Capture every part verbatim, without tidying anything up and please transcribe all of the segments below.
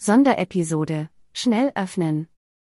Sonderepisode: Schnell öffnen.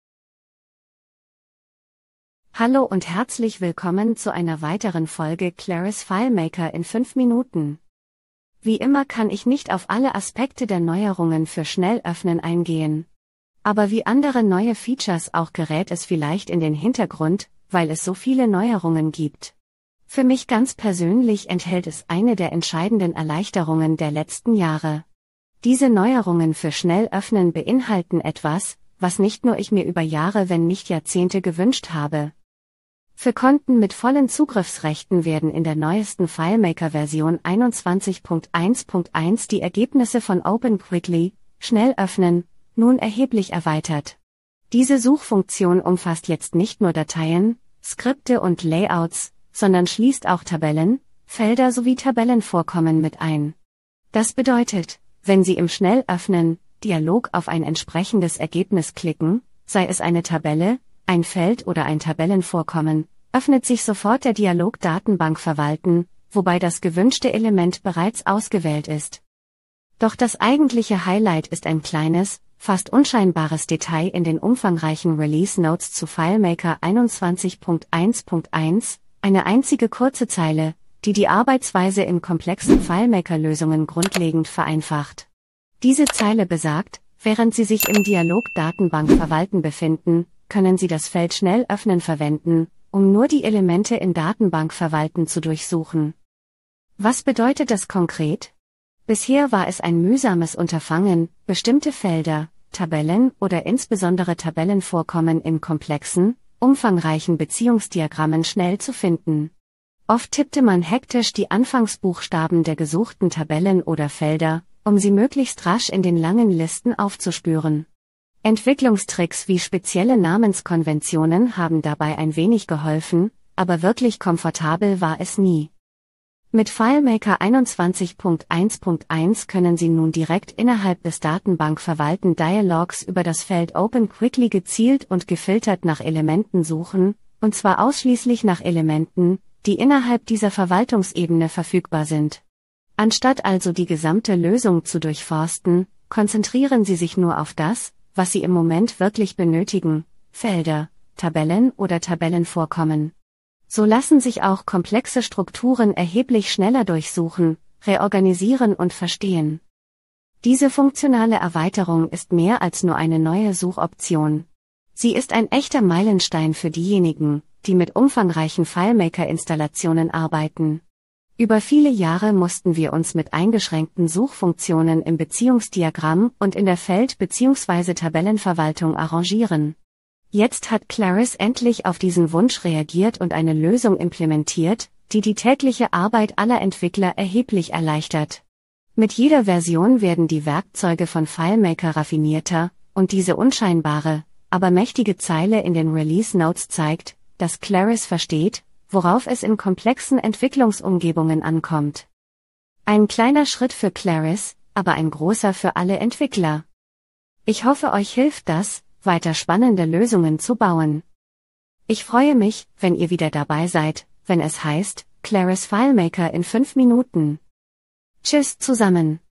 Hallo und herzlich willkommen zu einer weiteren Folge Claris FileMaker in fünf Minuten. Wie immer kann ich nicht auf alle Aspekte der Neuerungen für Schnellöffnen eingehen. Aber wie andere neue Features auch gerät es vielleicht in den Hintergrund, weil es so viele Neuerungen gibt. Für mich ganz persönlich enthält es eine der entscheidenden Erleichterungen der letzten Jahre. Diese Neuerungen für Schnellöffnen beinhalten etwas, was nicht nur ich mir über Jahre, wenn nicht Jahrzehnte gewünscht habe. Für Konten mit vollen Zugriffsrechten werden in der neuesten FileMaker-Version einundzwanzig Punkt eins Punkt eins die Ergebnisse von Open Quickly, Schnellöffnen, nun erheblich erweitert. Diese Suchfunktion umfasst jetzt nicht nur Dateien, Skripte und Layouts, sondern schließt auch Tabellen, Felder sowie Tabellenvorkommen mit ein. Das bedeutet, wenn Sie im Schnellöffnen Dialog auf ein entsprechendes Ergebnis klicken, sei es eine Tabelle, ein Feld oder ein Tabellenvorkommen, öffnet sich sofort der Dialog Datenbank verwalten, wobei das gewünschte Element bereits ausgewählt ist. Doch das eigentliche Highlight ist ein kleines, fast unscheinbares Detail in den umfangreichen Release Notes zu FileMaker einundzwanzig Punkt eins Punkt eins, eine einzige kurze Zeile, die die Arbeitsweise in komplexen FileMaker-Lösungen grundlegend vereinfacht. Diese Zeile besagt, während Sie sich im Dialog Datenbank verwalten befinden, können Sie das Feld Schnellöffnen verwenden, um nur die Elemente in Datenbank verwalten zu durchsuchen. Was bedeutet das konkret? Bisher war es ein mühsames Unterfangen, bestimmte Felder, Tabellen oder insbesondere Tabellenvorkommen in komplexen, umfangreichen Beziehungsdiagrammen schnell zu finden. Oft tippte man hektisch die Anfangsbuchstaben der gesuchten Tabellen oder Felder, um sie möglichst rasch in den langen Listen aufzuspüren. Entwicklungstricks wie spezielle Namenskonventionen haben dabei ein wenig geholfen, aber wirklich komfortabel war es nie. Mit FileMaker einundzwanzig Punkt eins Punkt eins können Sie nun direkt innerhalb des Datenbankverwalten-Dialogs über das Feld Open Quickly gezielt und gefiltert nach Elementen suchen, und zwar ausschließlich nach Elementen, die innerhalb dieser Verwaltungsebene verfügbar sind. Anstatt also die gesamte Lösung zu durchforsten, konzentrieren Sie sich nur auf das, was Sie im Moment wirklich benötigen: Felder, Tabellen oder Tabellenvorkommen. So lassen sich auch komplexe Strukturen erheblich schneller durchsuchen, reorganisieren und verstehen. Diese funktionale Erweiterung ist mehr als nur eine neue Suchoption. Sie ist ein echter Meilenstein für diejenigen, die mit umfangreichen FileMaker-Installationen arbeiten. Über viele Jahre mussten wir uns mit eingeschränkten Suchfunktionen im Beziehungsdiagramm und in der Feld- bzw. Tabellenverwaltung arrangieren. Jetzt hat Claris endlich auf diesen Wunsch reagiert und eine Lösung implementiert, die die tägliche Arbeit aller Entwickler erheblich erleichtert. Mit jeder Version werden die Werkzeuge von FileMaker raffinierter, und diese unscheinbare, aber mächtige Zeile in den Release Notes zeigt, dass Claris versteht, worauf es in komplexen Entwicklungsumgebungen ankommt. Ein kleiner Schritt für Claris, aber ein großer für alle Entwickler. Ich hoffe, euch hilft das, weiter spannende Lösungen zu bauen. Ich freue mich, wenn ihr wieder dabei seid, wenn es heißt, Claris FileMaker in fünf Minuten. Tschüss zusammen.